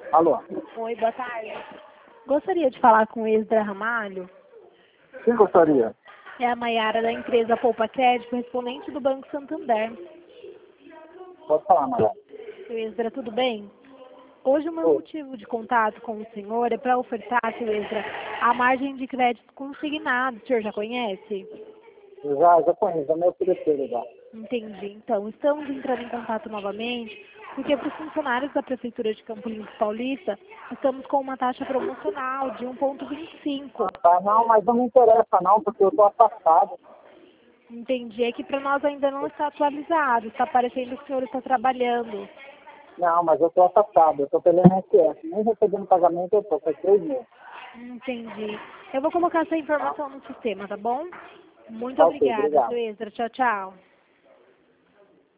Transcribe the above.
Alô? Oi, boa tarde. Gostaria de falar com o Esdra Ramalho. Quem gostaria? É a Maiara da empresa Poupa Crédito, correspondente do Banco Santander. Pode falar, Maria. Seu Esdra, tudo bem? Hoje o meu Oi. motivo de contato com o senhor é para ofertar, seu Esdra, a margem de crédito consignado. O senhor já conhece? Já conheço, já me ofereceram já. Entendi. Então, estamos entrando em contato novamente, porque para os funcionários da Prefeitura de Campo Limpo Paulista, estamos com uma taxa promocional de 1,25. Tá, não, mas não me interessa não, porque eu tô afastado. Entendi. É que para nós ainda não está atualizado. Está parecendo que o senhor está trabalhando. Não, mas eu tô afastado, eu tô pelo INSS. Nem recebendo pagamento eu tô, faz 3 meses. Entendi. Eu vou colocar essa informação no sistema, tá bom? Muito Tá ok, obrigada, obrigado. seu Esdra. Tchau, tchau.